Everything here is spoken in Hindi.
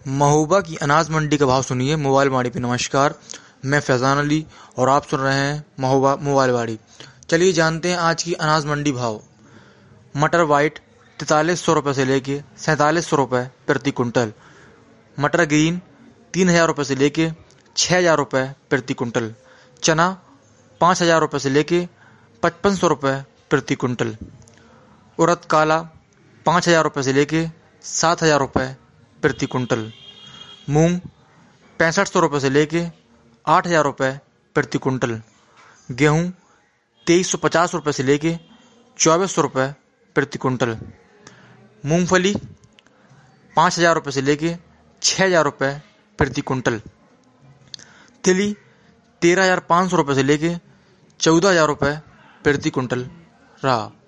महोबा की अनाज मंडी का भाव सुनिए मोबाइल वाड़ी पे। नमस्कार, मैं फैज़ान अली और आप सुन रहे हैं महोबा मोबाइल वाड़ी। चलिए जानते हैं आज की अनाज मंडी भाव। मटर वाइट 4300 रुपये से लेके 4700 रुपये प्रति कुंटल। मटर ग्रीन 3000 रुपये से लेके 6000 रुपये प्रति कुंटल। चना 5000 रुपये से लेके 5500 रुपये प्रति कुंटल। उड़द काला 5000 रुपये से लेके 7000 रुपये प्रति कुंटल। मूंग 6500 रुपये से लेके 8000 रुपये प्रति कुंटल। गेहूं 2350 रुपये से लेके 2400 रुपये प्रति कुंटल। मूंगफली 5000 रुपये से लेके 6000 रुपये प्रति कुंटल। तिली 13500 रुपये से लेके 14000 रुपये प्रति कुंटल रहा।